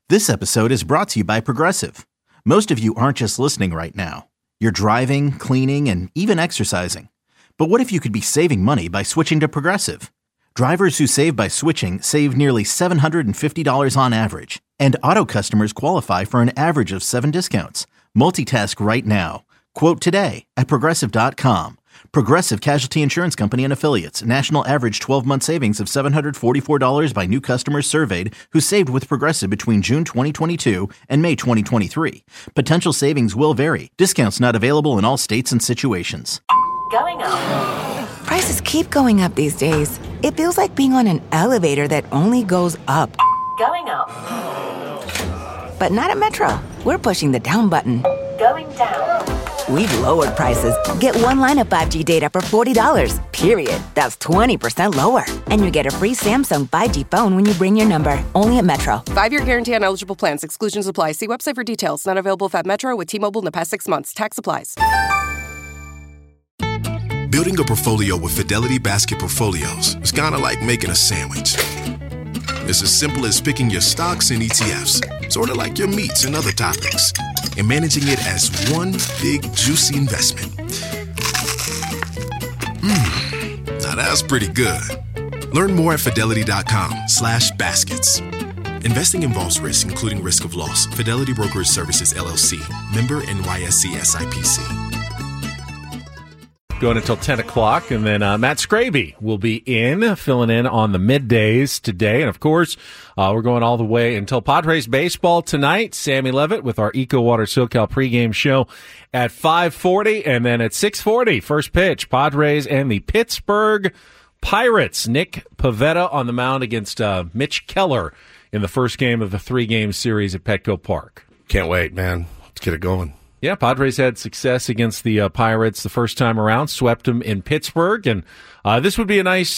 This episode is brought to you by Progressive. Most of you aren't just listening right now. You're driving, cleaning, and even exercising. But what if you could be saving money by switching to Progressive? Drivers who save by switching save nearly $750 on average. And auto customers qualify for an average of 7 discounts. Multitask right now. Quote today at Progressive.com. Progressive Casualty Insurance Company and Affiliates. National average 12-month savings of $744 by new customers surveyed who saved with Progressive between June 2022 and May 2023. Potential savings will vary. Discounts not available in all states and situations. Going up. Prices keep going up these days. It feels like being on an elevator that only goes up. Going up. But not at Metro. We're pushing the down button. Going down. We've lowered prices. Get one line of 5G data for $40, period. That's 20% lower. And you get a free Samsung 5G phone when you bring your number. Only at Metro. 5-year guarantee on eligible plans. Exclusions apply. See website for details. Not available at Metro with T-Mobile in the past 6 months. Tax applies. Building a portfolio with Fidelity Basket Portfolios is kind of like making a sandwich. It's as simple as picking your stocks and ETFs, sort of like your meats and other toppings, and managing it as one big, juicy investment. Now that's pretty good. Learn more at Fidelity.com/baskets. Investing involves risk, including risk of loss. Fidelity Brokerage Services, LLC. Member NYSE SIPC. Going until 10 o'clock, and then Matt Scraby will be filling in on the middays today. And, of course, we're going all the way until Padres baseball tonight. Sammy Levitt with our Eco Water SoCal pregame show at 5:40, and then at 6:40, first pitch, Padres and the Pittsburgh Pirates. Nick Pivetta on the mound against Mitch Keller in the first game of the 3-game series at Petco Park. Can't wait, man. Let's get it going. Yeah, Padres had success against the Pirates the first time around, swept them in Pittsburgh, and this would be a nice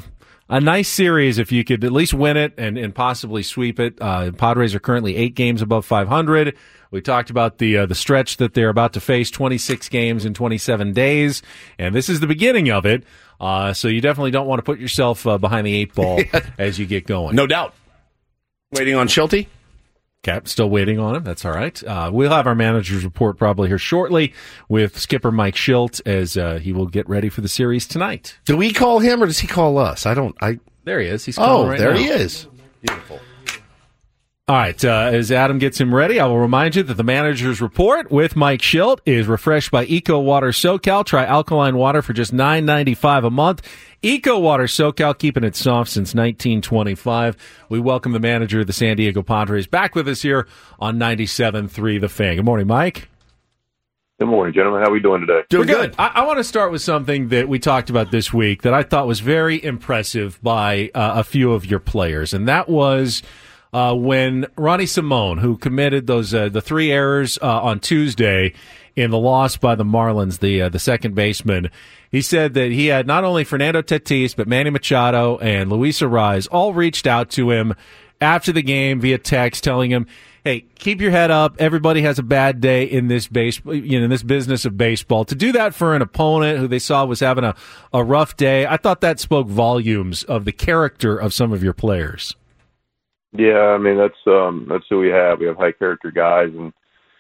series if you could at least win it and possibly sweep it. Padres are currently 8 games above 500. We talked about the stretch that they're about to face, 26 games in 27 days, and this is the beginning of it. So you definitely don't want to put yourself behind the 8 ball as you get going. No doubt. Waiting on Schulte? Cap, still waiting on him. That's all right. We'll have our manager's report probably here shortly with skipper Mike Shildt as he will get ready for the series tonight. Do we call him or does he call us? There he is. He's calling right now. There he is. Beautiful. All right. As Adam gets him ready, I will remind you that the manager's report with Mike Shildt is refreshed by Eco Water SoCal. Try alkaline water for just $9.95 a month. Eco Water SoCal, keeping it soft since 1925. We welcome the manager of the San Diego Padres back with us here on 97.3 The Fan. Good morning, Mike. Good morning, gentlemen. How are we doing today? Doing good. I want to start with something that we talked about this week that I thought was very impressive by a few of your players, and that was when Ronnie Simone, who committed those the 3 errors on Tuesday in the loss by the Marlins, the second baseman, he said that he had not only Fernando Tatis, but Manny Machado and Luis Arraez all reached out to him after the game via text telling him, hey, keep your head up. Everybody has a bad day in this in this business of baseball. To do that for an opponent who they saw was having a rough day, I thought that spoke volumes of the character of some of your players. Yeah, I mean that's who we have. We have high character guys, and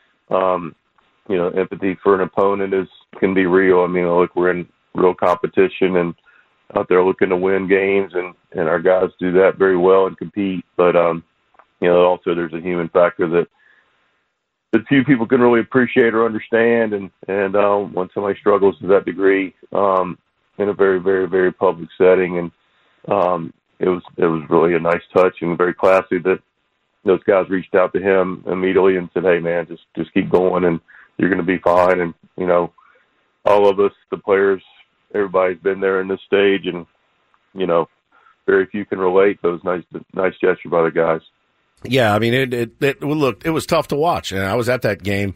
empathy for an opponent can be real. I mean, look, we're in real competition and out there looking to win games, and our guys do that very well and compete. But also there's a human factor that few people can really appreciate or understand, and when somebody struggles to that degree in a very, very, very public setting, and it was really a nice touch and very classy that those guys reached out to him immediately and said, hey man, just keep going and you're going to be fine. And all of us, the players, everybody's been there in this stage, and very few can relate. Those nice gesture by the guys. Yeah, I mean, it was tough to watch, and I was at that game.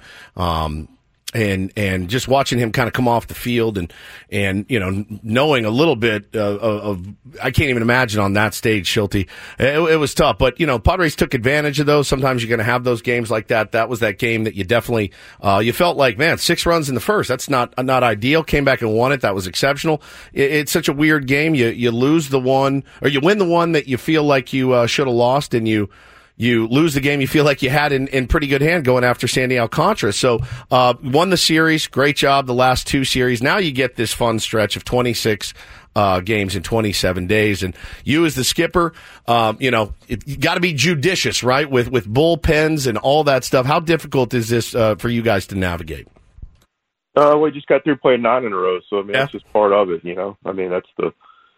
And just watching him kind of come off the field and knowing a little bit of I can't even imagine on that stage, Schulte. It was tough, but Padres took advantage of those. Sometimes you're going to have those games like that. That was that game that you definitely you felt like, man, 6 runs in the first. That's not ideal. Came back and won it. That was exceptional. It's such a weird game. You lose the one or you win the one that you feel like you should have lost, and you you lose the game you feel like you had in pretty good hand going after Sandy Alcantara. So won the series, great job the last 2 series. Now you get this fun stretch of 26 games in 27 days. And you as the skipper, you got to be judicious, right, with bullpens and all that stuff. How difficult is this for you guys to navigate? We just got through playing 9 in a row, so I mean that's just part of it, I mean that's the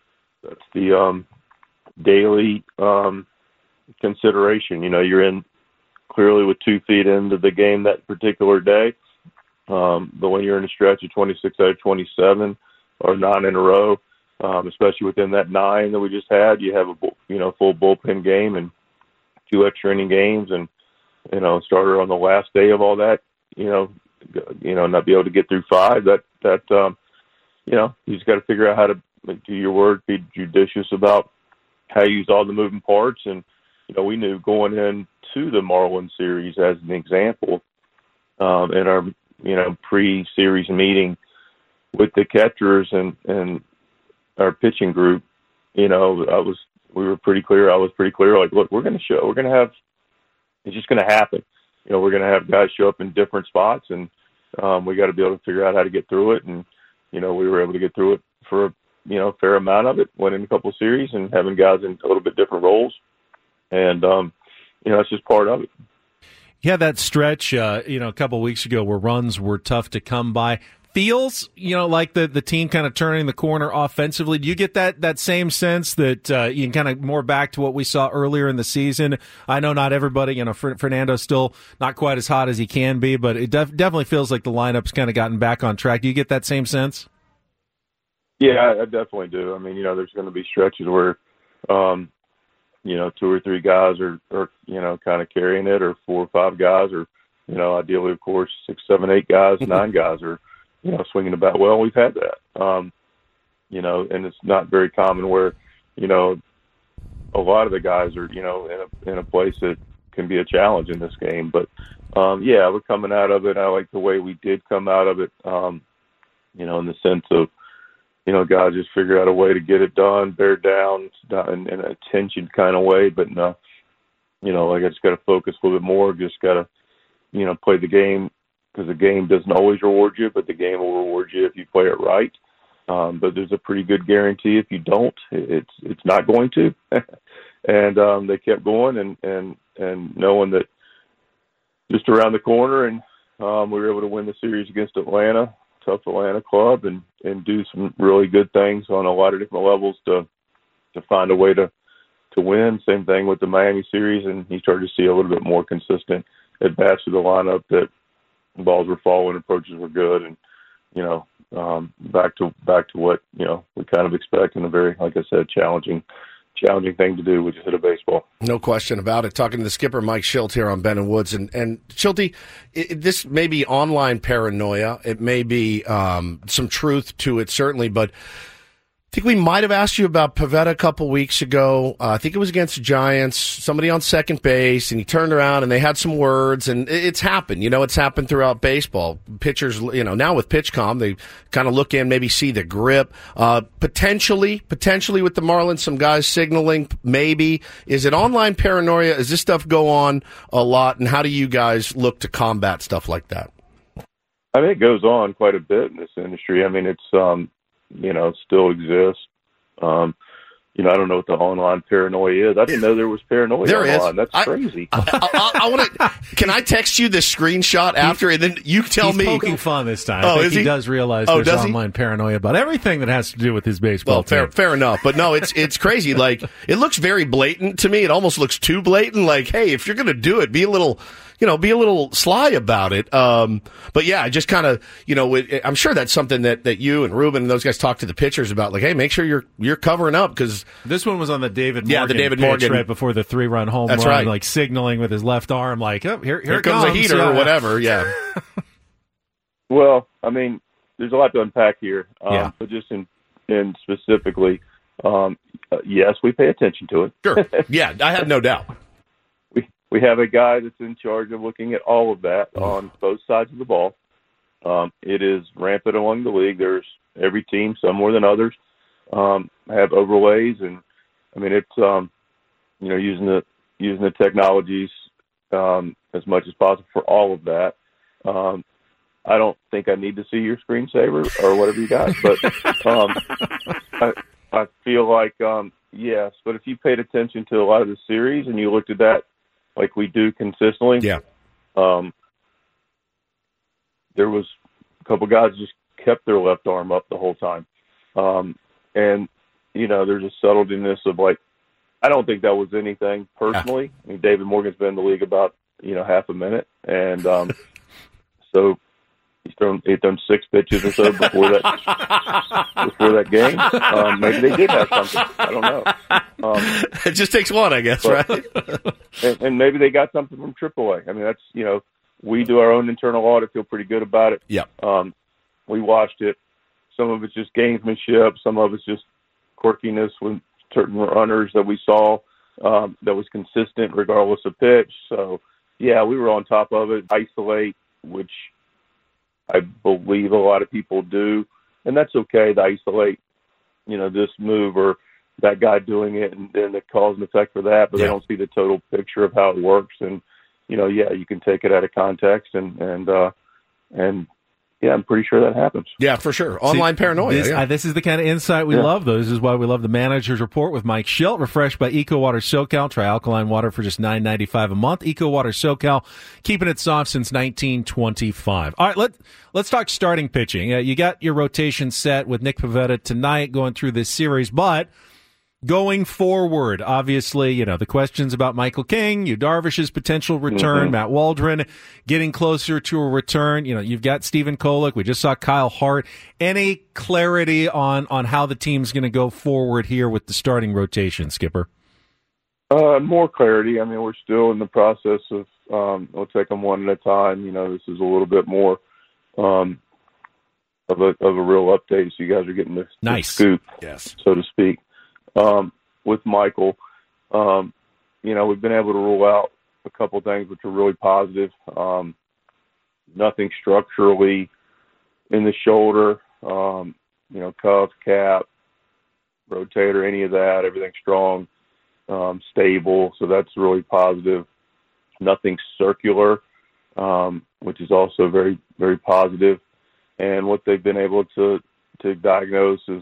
daily consideration. You're in clearly with 2 feet into the game that particular day, but when you're in a stretch of 26 out of 27 or 9 in a row, especially within that 9 that we just had, you have a full bullpen game and 2 extra inning games, and starter on the last day of all that, not be able to get through 5. You just got to figure out how to do your work, be judicious about how you use all the moving parts. And, we knew going into the Marlins series as an example, in our, pre-series meeting with the catchers and our pitching group, we were pretty clear. I was pretty clear. Like, look, it's just going to happen. We're going to have guys show up in different spots, and we got to be able to figure out how to get through it. And, we were able to get through it for a fair amount of it, winning a couple of series and having guys in a little bit different roles. And, it's just part of it. Yeah, that stretch, a couple of weeks ago where runs were tough to come by. Feels, like the team kind of turning the corner offensively. Do you get that same sense that you can kind of more back to what we saw earlier in the season? I know not everybody, Fernando's still not quite as hot as he can be, but it definitely feels like the lineup's kind of gotten back on track. Do you get that same sense? Yeah, I definitely do. I mean, there's going to be stretches where, 2 or 3 guys are kind of carrying it, or 4 or 5 guys, or, ideally, of course, 6, 7, 8 guys, 9 guys are, swinging the bat. Well, we've had that, and it's not very common where, a lot of the guys are, in a place that can be a challenge in this game. But, we're coming out of it. I like the way we did come out of it, in the sense of, guys just figure out a way to get it done, bear down in a tension kind of way. But, I just got to focus a little bit more, just got to, play the game. Because the game doesn't always reward you, but the game will reward you if you play it right. But there's a pretty good guarantee if you don't, it's not going to. And they kept going, and knowing that just around the corner, and we were able to win the series against Atlanta, tough Atlanta club, and do some really good things on a lot of different levels to find a way to win. Same thing with the Miami series, and you started to see a little bit more consistent at bats to the lineup, that balls were falling, approaches were good, and back to what we kind of expect in a very, like I said, challenging thing to do, which is hit a baseball. No question about it. Talking to the skipper, Mike Shildt, here on Ben and Woods. And Shilty, this may be online paranoia. It may be some truth to it, certainly, but I think we might have asked you about Pivetta a couple weeks ago. I think it was against the Giants, somebody on second base, and he turned around and they had some words, and it's happened. It's happened throughout baseball. Pitchers, now with PitchCom, they kind of look in, maybe see the grip. Potentially with the Marlins, some guys signaling, maybe. Is it online paranoia? Does this stuff go on a lot, and how do you guys look to combat stuff like that? I think it goes on quite a bit in this industry. I mean, it's, still exists. I don't know what the online paranoia is. I didn't know there was paranoia there online. Is. That's crazy. I want to. Can I text you the screenshot after, and then you tell me? He's poking fun this time. Oh, I think he does realize there's online paranoia about everything that has to do with his baseball team. Fair enough. But no, it's crazy. Like, it looks very blatant to me. It almost looks too blatant. Like, hey, if you're going to do it, be a little sly about it. But yeah, I just kind of, I'm sure that's something that you and Ruben and those guys talk to the pitchers about. Like, hey, make sure you're covering up, because this one was on the David Morgan. Yeah, the David Morgan right before the 3-run home that's run, right. like signaling with his left arm, like, oh, here it comes a heater or whatever. Yeah. Well, I mean, there's a lot to unpack here. But just in specifically, yes, we pay attention to it. Sure. Yeah, I have no doubt. We have a guy that's in charge of looking at all of that on both sides of the ball. It is rampant along the league. There's every team, some more than others, have overlays, and I mean it's using using the technologies as much as possible for all of that. I don't think I need to see your screensaver or whatever you got, but I feel like yes. But if you paid attention to a lot of the series and you looked at that like we do consistently, Yeah. There was a couple guys just kept their left arm up the whole time, and there's a subtleness of like, I don't think that was anything personally. I mean, David Morgan's been in the league about half a minute, and so he's thrown 6 pitches or so before that game. Maybe they did have something. I don't know. It just takes one, I guess, right? and maybe they got something from AAA. I mean, that's we do our own internal audit, feel pretty good about it. Yeah. We watched it. Some of it's just gamesmanship. Some of it's just quirkiness with certain runners that we saw that was consistent regardless of pitch. So, yeah, we were on top of it. Isolate, which I believe a lot of people do, and that's okay to isolate, this move or that guy doing it, and then the cause and effect for that, but they don't see the total picture of how it works. And, you can take it out of context and yeah, I'm pretty sure that happens. Yeah, for sure. Online paranoia. This is the kind of insight we love, though. This is why we love the Manager's Report with Mike Schilt, refreshed by EcoWater SoCal. Try alkaline water for just $9.95 a month. EcoWater SoCal, keeping it soft since 1925. All right, let's talk starting pitching. You got your rotation set with Nick Pivetta tonight going through this series, but going forward, obviously, the questions about Michael King, Darvish's potential return, Matt Waldron getting closer to a return. You've got Stephen Kolek. We just saw Kyle Hart. Any clarity on how the team's going to go forward here with the starting rotation, Skipper? More clarity. I mean, we're still in the process of, we'll take them one at a time. This is a little bit more of a real update. So you guys are getting the scoop, yes, so to speak. With Michael, we've been able to rule out a couple things which are really positive. Nothing structurally in the shoulder, cuff, cap, rotator, any of that. Everything's strong, stable. So that's really positive. Nothing circular, which is also very, very positive. And what they've been able to diagnose is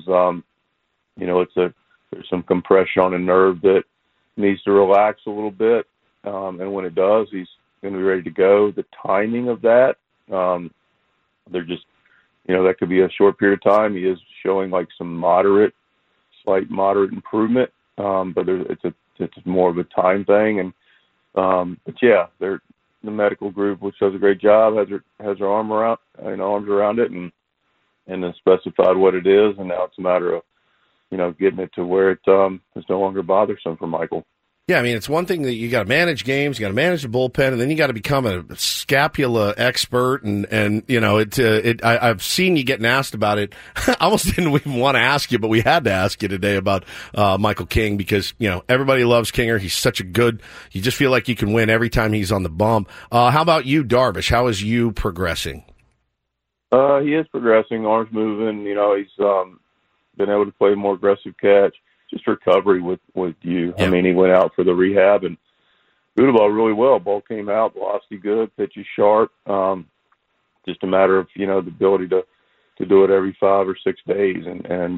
there's some compression on a nerve that needs to relax a little bit. And when it does, he's going to be ready to go. The timing of that, they're just, that could be a short period of time. He is showing like some slight moderate improvement. But it's more of a time thing. And, but yeah, the medical group, which does a great job, has their arms around it and then specified what it is. And now it's a matter of, getting it to where it is no longer bothersome for Michael. Yeah, I mean, it's one thing that you got to manage games, you got to manage the bullpen, and then you got to become a scapula expert. And I've seen you getting asked about it. I almost didn't even want to ask you, but we had to ask you today about Michael King because, everybody loves Kinger. He's such a good, you just feel like you can win every time he's on the bump. How about you, Darvish? How is you progressing? He is progressing, arms moving. He's been able to play more aggressive catch, just recovery with you. Yep. I mean, he went out for the rehab and threw the ball really well. Ball came out, velocity good, pitch is sharp. Just a matter of, the ability to do it every 5 or 6 days. And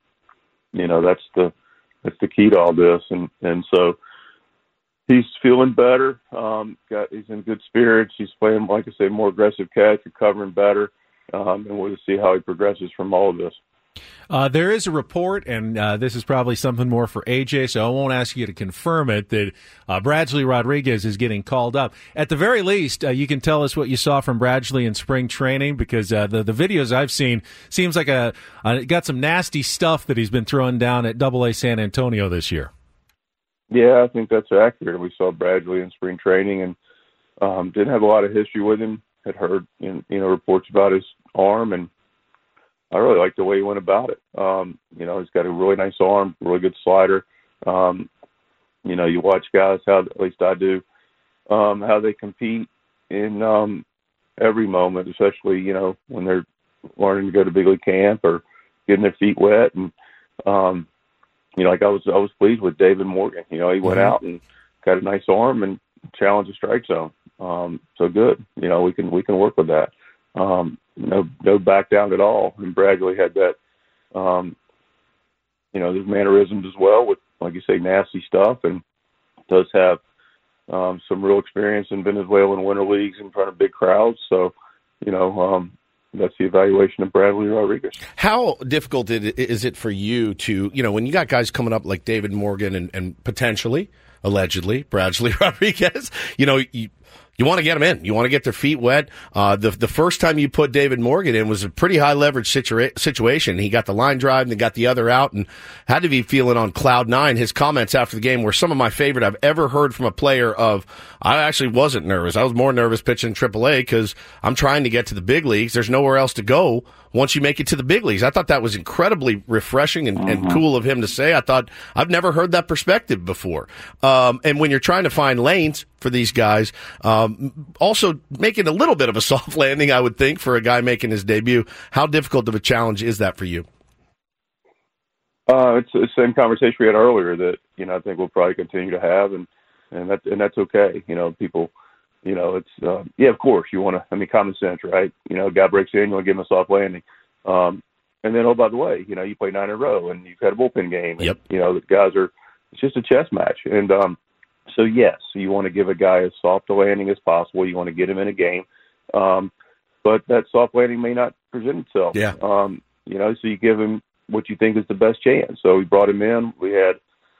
that's the key to all this. And so he's feeling better. He's in good spirits. He's playing, like I say, more aggressive catch, recovering better. And we'll see how he progresses from all of this. There is a report, and this is probably something more for AJ, so I won't ask you to confirm it, that Bradley Rodriguez is getting called up. At the very least, you can tell us what you saw from Bradley in spring training, because the videos I've seen seems like got some nasty stuff that he's been throwing down at AA San Antonio this year. Yeah, I think that's accurate. We saw Bradley in spring training and didn't have a lot of history with him. Had heard reports about his arm, and I really like the way he went about it. He's got a really nice arm, really good slider. You watch guys, at least I do, how they compete in every moment, especially, when they're learning to go to big league camp or getting their feet wet. And, like I was pleased with David Morgan. He went out and got a nice arm and challenge the strike zone. So good. We can work with that. No back down at all. And Bradley had that, there's mannerisms as well with, like you say, nasty stuff, and does have some real experience in Venezuelan winter leagues in front of big crowds. So, that's the evaluation of Bradley Rodriguez. How difficult is it for you to, when you got guys coming up like David Morgan and potentially, allegedly, Bradley Rodriguez, you want to get them in. You want to get their feet wet. The first time you put David Morgan in was a pretty high leverage situation. He got the line drive and then got the other out and had to be feeling on cloud nine. His comments after the game were some of my favorite I've ever heard from a player I actually wasn't nervous. I was more nervous pitching AAA because I'm trying to get to the big leagues. There's nowhere else to go once you make it to the big leagues. I thought that was incredibly refreshing and cool of him to say. I thought I've never heard that perspective before. And when you're trying to find lanes for these guys, also making a little bit of a soft landing, I would think, for a guy making his debut. How difficult of a challenge is that for you? It's the same conversation we had earlier that, I think we'll probably continue to have, and that's okay. People, it's, of course you want to, common sense, right? Guy breaks in, you want to give him a soft landing. And then, oh, by the way, you play 9 in a row and you've had a bullpen game. Yep. And, the guys it's just a chess match. And, so yes, you want to give a guy as soft a landing as possible. You want to get him in a game. But that soft landing may not present itself. Yeah. So you give him what you think is the best chance. So we brought him in. We had,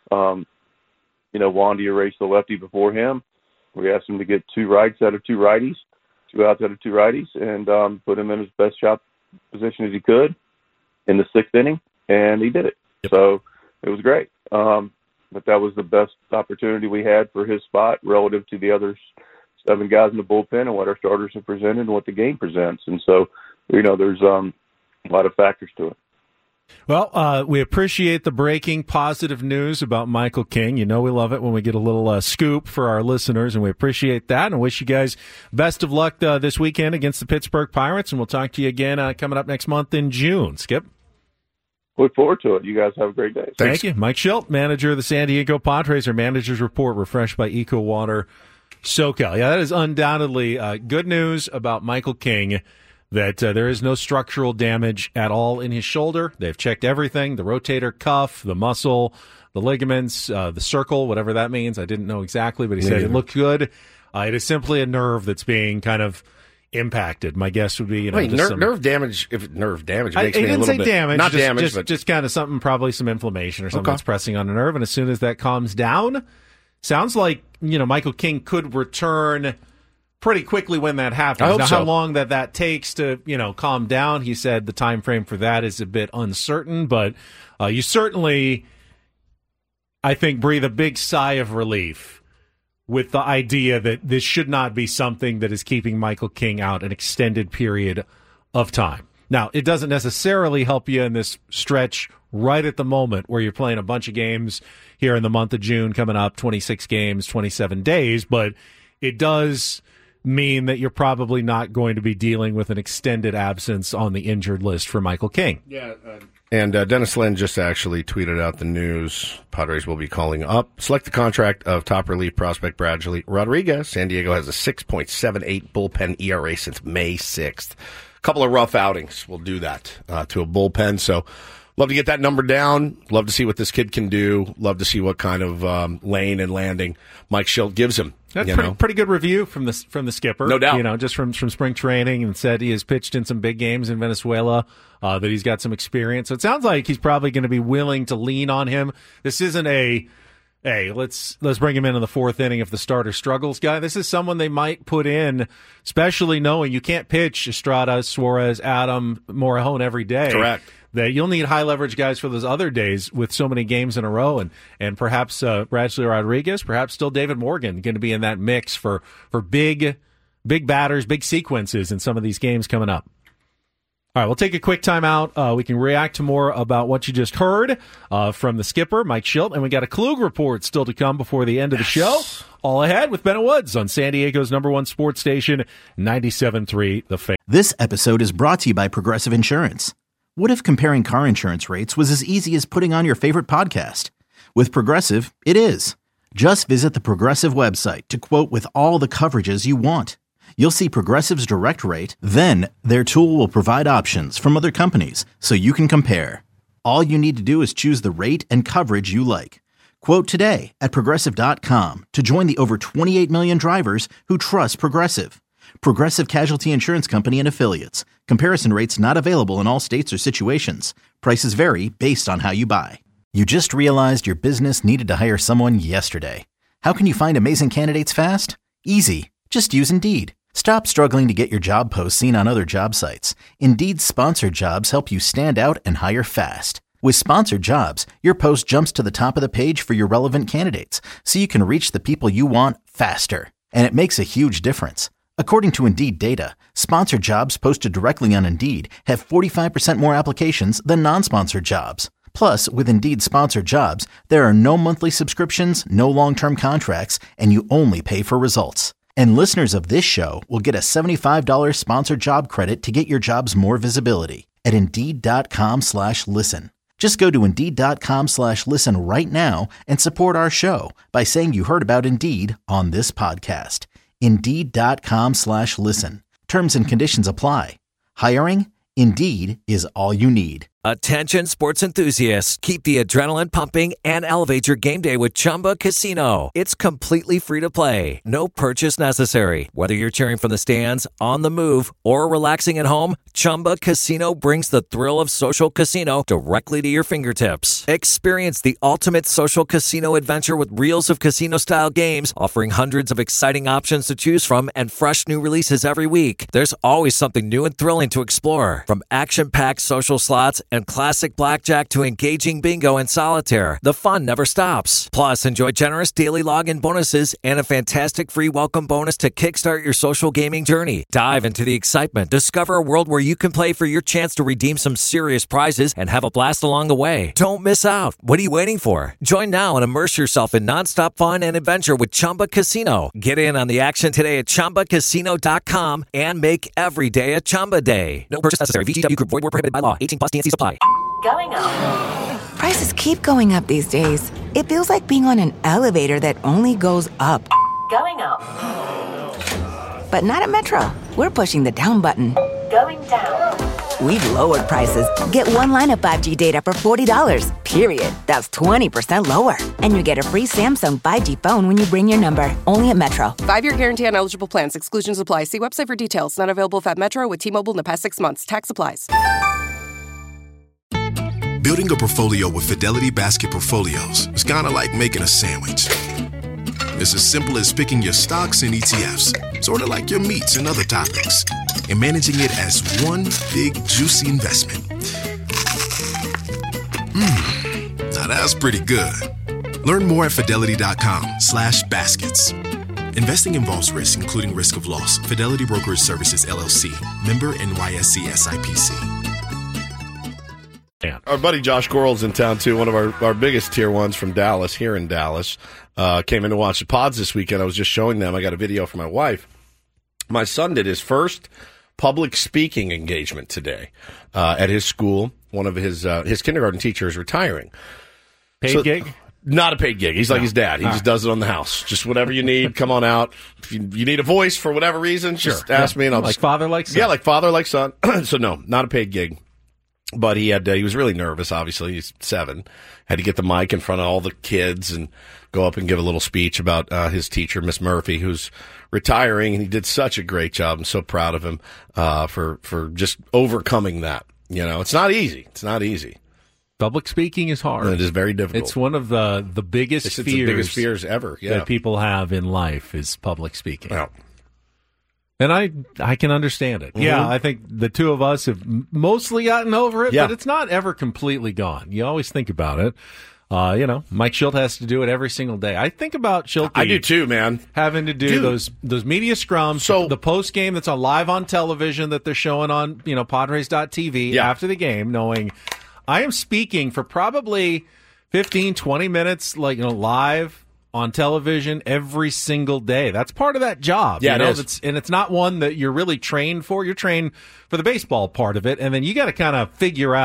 Wandy erased the lefty before him. We asked him to get 2 rights out of 2 righties, 2 outs out of 2 righties, and put him in his best shot position as he could in the 6th inning, and he did it. Yep. So it was great. But that was the best opportunity we had for his spot relative to the other 7 guys in the bullpen and what our starters have presented and what the game presents. And so, there's a lot of factors to it. Well, we appreciate the breaking positive news about Michael King. We love it when we get a little scoop for our listeners, and we appreciate that and wish you guys best of luck this weekend against the Pittsburgh Pirates, and we'll talk to you again coming up next month in June. Skip? Look forward to it. You guys have a great day. Thank you. Mike Schilt, manager of the San Diego Padres. Our manager's report refreshed by Eco Water SoCal. Yeah, that is undoubtedly good news about Michael King, that there is no structural damage at all in his shoulder. They've checked everything, the rotator cuff, the muscle, the ligaments, the circle, whatever that means. I didn't know exactly, but he said it looked good. It is simply a nerve that's being kind of impacted. My guess would be, nerve damage. If nerve damage makes me a little bit damage, not damage, but just kind of something, probably some inflammation or something that's pressing on the nerve. And as soon as that calms down, sounds like Michael King could return pretty quickly when that happens. I hope now, so. How long that takes to calm down? He said the time frame for that is a bit uncertain, but you certainly, I think, breathe a big sigh of relief with the idea that this should not be something that is keeping Michael King out an extended period of time. Now, it doesn't necessarily help you in this stretch right at the moment where you're playing a bunch of games here in the month of June coming up, 26 games, 27 days, but it does mean that you're probably not going to be dealing with an extended absence on the injured list for Michael King. Yeah, and Dennis Lynn just actually tweeted out the news. Padres will be calling up. Select the contract of top relief prospect Bradley Rodriguez. San Diego has a 6.78 bullpen ERA since May 6th. A couple of rough outings will do that to a bullpen. So love to get that number down. Love to see what this kid can do. Love to see what kind of lane and landing Mike Schilt gives him. That's pretty good review from the skipper. No doubt. Just from spring training, and said he has pitched in some big games in Venezuela, that he's got some experience. So it sounds like he's probably going to be willing to lean on him. This isn't let's bring him in the 4th inning if the starter struggles guy. This is someone they might put in, especially knowing you can't pitch Estrada, Suarez, Adam, Morejon every day. Correct. That you'll need high leverage guys for those other days with so many games in a row, and perhaps Bradley Rodriguez, perhaps still David Morgan, going to be in that mix for big batters, big sequences in some of these games coming up. All right, we'll take a quick time out. We can react to more about what you just heard from the skipper, Mike Schilt, and we got a Klug report still to come before the end of the show. All ahead with Bennett Woods on San Diego's #1 sports station, 97.3 The Fan. This episode is brought to you by Progressive Insurance. What if comparing car insurance rates was as easy as putting on your favorite podcast? With Progressive, it is. Just visit the Progressive website to quote with all the coverages you want. You'll see Progressive's direct rate, then their tool will provide options from other companies so you can compare. All you need to do is choose the rate and coverage you like. Quote today at Progressive.com to join the over 28 million drivers who trust Progressive. Progressive Casualty Insurance Company and Affiliates. Comparison rates not available in all states or situations. Prices vary based on how you buy. You just realized your business needed to hire someone yesterday. How can you find amazing candidates fast? Easy. Just use Indeed. Stop struggling to get your job posts seen on other job sites. Indeed's sponsored jobs help you stand out and hire fast. With sponsored jobs, your post jumps to the top of the page for your relevant candidates, so you can reach the people you want faster. And it makes a huge difference. According to Indeed data, sponsored jobs posted directly on Indeed have 45% more applications than non-sponsored jobs. Plus, with Indeed sponsored jobs, there are no monthly subscriptions, no long-term contracts, and you only pay for results. And listeners of this show will get a $75 sponsored job credit to get your jobs more visibility at Indeed.com/listen. Just go to Indeed.com/listen right now and support our show by saying you heard about Indeed on this podcast. Indeed.com/listen. Terms and conditions apply. Hiring? Indeed is all you need. Attention sports enthusiasts, keep the adrenaline pumping and elevate your game day with Chumba Casino. It's completely free to play. No purchase necessary. Whether you're cheering from the stands, on the move, or relaxing at home, Chumba Casino brings the thrill of social casino directly to your fingertips. Experience the ultimate social casino adventure with reels of casino-style games, offering hundreds of exciting options to choose from and fresh new releases every week. There's always something new and thrilling to explore. From action-packed social slots and classic blackjack to engaging bingo and solitaire, the fun never stops. Plus, enjoy generous daily login bonuses and a fantastic free welcome bonus to kickstart your social gaming journey. Dive into the excitement. Discover a world where you can play for your chance to redeem some serious prizes and have a blast along the way. Don't miss out. What are you waiting for? Join now and immerse yourself in nonstop fun and adventure with Chumba Casino. Get in on the action today at ChumbaCasino.com and make every day a Chumba day. No purchase necessary. VGW Group. Void where prohibited by law. 18 plus TNC supply. Going up. Prices keep going up these days. It feels like being on an elevator that only goes up. Going up. But not at Metro. We're pushing the down button. Going down. We've lowered prices. Get one line of 5G data for $40, period. That's 20% lower. And you get a free Samsung 5G phone when you bring your number. Only at Metro. 5-year guarantee on eligible plans. Exclusions apply. See website for details. Not available at Metro with T-Mobile in the past 6 months. Tax applies. Building a portfolio with Fidelity Basket Portfolios is kind of like making a sandwich. It's as simple as picking your stocks and ETFs, sort of like your meats and other topics, and managing it as one big, juicy investment. Now that's pretty good. Learn more at Fidelity.com/baskets. Investing involves risk, including risk of loss. Fidelity Brokerage Services, LLC. Member NYSE SIPC. Our buddy Josh Gorel's in town, too, one of our biggest tier ones from Dallas, here in Dallas. Came in to watch the pods this weekend. I was just showing them. I got a video from my wife. My son did his first public speaking engagement today at his school. One of his kindergarten teacher is retiring. Paid gig? Not a paid gig. He's like his dad. He just does it on the house. Just whatever you need, come on out. If you need a voice for whatever reason, just ask me and I'll like father, like son. Yeah, like father, like son. So no, not a paid gig. But he was really nervous, obviously. He's 7. Had to get the mic in front of all the kids and go up and give a little speech about his teacher, Miss Murphy, who's retiring. And he did such a great job. I'm so proud of him for just overcoming that. You know, it's not easy. It's not easy. Public speaking is hard. It is very difficult. It's one of the biggest fears. It's the biggest fears ever. Yeah. That people have in life is public speaking. Yeah. And I can understand it. Mm-hmm. Yeah, I think the two of us have mostly gotten over it, but it's not ever completely gone. You always think about it. Mike Schilt has to do it every single day. I think about Schilt. I do too, man. Having to do those media scrums, so the post game that's on live on television that they're showing on Padres.tv after the game, knowing I am speaking for probably 15, 20 minutes, live on television every single day. That's part of that job. Yeah, it is. And it's not one that you're really trained for. You're trained for the baseball part of it, and then you got to kind of figure out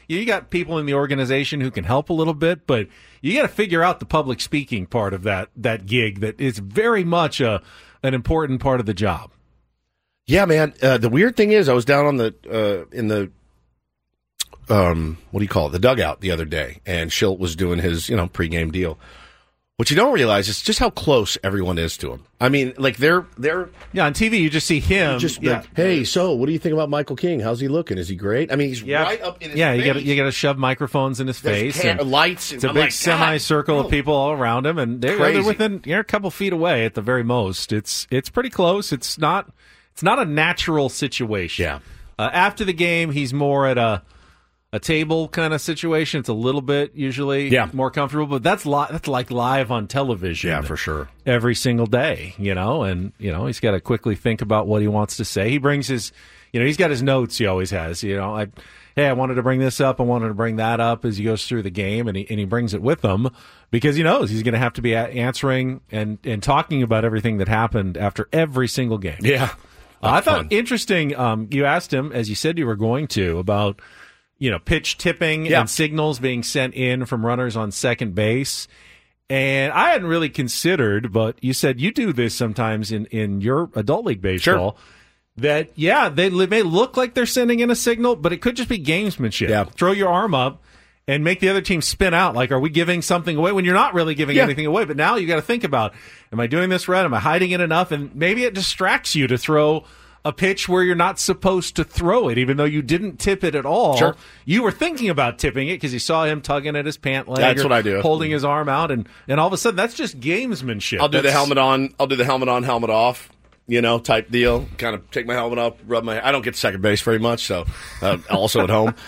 you got people in the organization who can help a little bit, but you got to figure out the public speaking part of that gig that is very much an important part of the job. Yeah, man. The weird thing is, I was down on in the what do you call it, the dugout the other day, and Schilt was doing his pregame deal. What you don't realize is just how close everyone is to him. I mean, like they're on TV. You just see him. Like, hey, so what do you think about Michael King? How's he looking? Is he great? I mean, he's right up in his face. you got to shove microphones in his face. And lights. It's a big semicircle of people all around him, and they're within a couple feet away at the very most. It's pretty close. It's not a natural situation. Yeah. After the game, he's more at a table kind of situation. It's a little bit usually more comfortable, but that's like live on television. Yeah, for sure. Every single day, and he's got to quickly think about what he wants to say. He brings his, he's got his notes. He always has. I wanted to bring this up. I wanted to bring that up as he goes through the game, and he brings it with him because he knows he's going to have to be answering and talking about everything that happened after every single game. Yeah, I thought interesting. You asked him, as you said you were going to, about pitch tipping and signals being sent in from runners on second base. And I hadn't really considered, but you said you do this sometimes in your adult league baseball. Sure. That, they may look like they're sending in a signal, but it could just be gamesmanship. Yeah. Throw your arm up and make the other team spin out. Like, are we giving something away when you're not really giving anything away? But now you got to think about, am I doing this right? Am I hiding it enough? And maybe it distracts you to throw a pitch where you're not supposed to throw it, even though you didn't tip it at all. Sure. You were thinking about tipping it because you saw him tugging at his pant leg. That's what I do. Holding his arm out, and all of a sudden, that's just gamesmanship. I'll do the helmet on. I'll do the helmet on, helmet off. Type deal. Kind of take my helmet up, rub my. I don't get to second base very much, so also at home,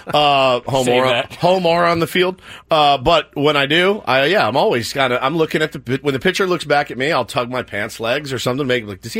home or on the field. But when I do, I'm always I'm looking at when the pitcher looks back at me, I'll tug my pants legs or something. Make like, does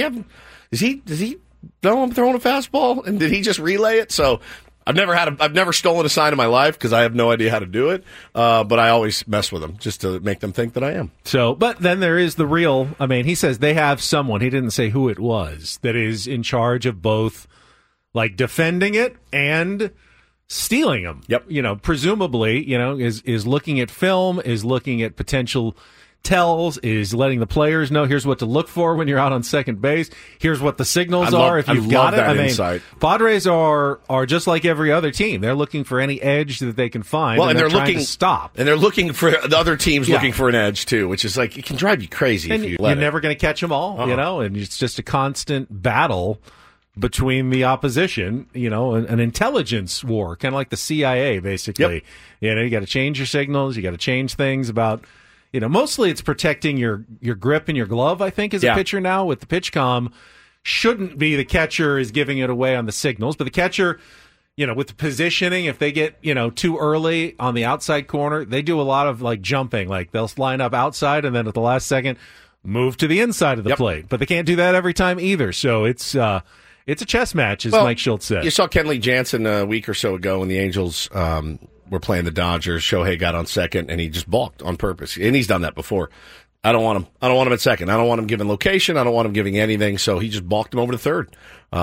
he? No, I'm throwing a fastball, and did he just relay it? So I've never stolen a sign in my life because I have no idea how to do it. But I always mess with them just to make them think that I am. So, but then there is the real. I mean, he says they have someone. He didn't say who it was that is in charge of both, like defending it and stealing them. Yep. Presumably, is looking at film, is looking at potential tells, is letting the players know here's what to look for when you're out on second base. Here's what the signals are if you've got it. Insight. Padres are just like every other team. They're looking for any edge that they can find. Well, and they're looking to stop. And they're looking for the other teams looking for an edge too, which is like it can drive you crazy and if you you're let it. Never going to catch them all, and it's just a constant battle between the opposition, an intelligence war, kind of like the CIA, basically. Yep. You got to change your signals. You got to change things about. Mostly it's protecting your grip and your glove, I think, as a pitcher now with the pitch comm. Shouldn't be the catcher is giving it away on the signals, but the catcher, with the positioning, if they get, too early on the outside corner, they do a lot of like jumping. Like they'll line up outside and then at the last second move to the inside of the plate. But they can't do that every time either. So it's a chess match, as Mike Schultz said. You saw Kenley Jansen a week or so ago when the Angels were playing the Dodgers. Shohei got on second, and he just balked on purpose. And he's done that before. I don't want him at second. I don't want him giving location. I don't want him giving anything. So he just balked him over to third.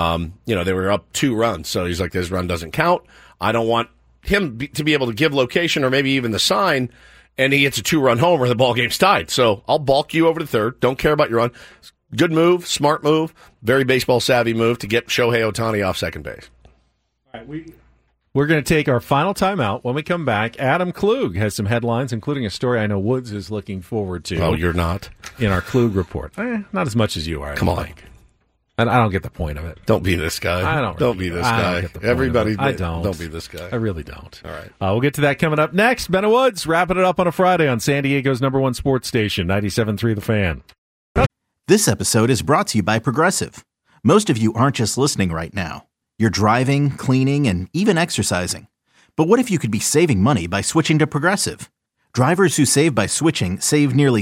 They were up 2 runs. So he's like, this run doesn't count. I don't want him to be able to give location or maybe even the sign, and he hits a 2-run homer, the ball game's tied. So I'll balk you over to third. Don't care about your run. Good move, smart move, very baseball savvy move to get Shohei Ohtani off second base. All right, we're going to take our final timeout. When we come back, Adam Klug has some headlines, including a story I know Woods is looking forward to. Oh, you're not? In our Klug report. Not as much as you are. Come on. And I don't get the point of it. Don't be this guy. Don't be this guy. Everybody, I don't. Don't be this guy. I really don't. All right. We'll get to that coming up next. Ben Woods wrapping it up on a Friday on San Diego's #1 sports station, 97.3 The Fan. This episode is brought to you by Progressive. Most of you aren't just listening right now. You're driving, cleaning, and even exercising. But what if you could be saving money by switching to Progressive? Drivers who save by switching save nearly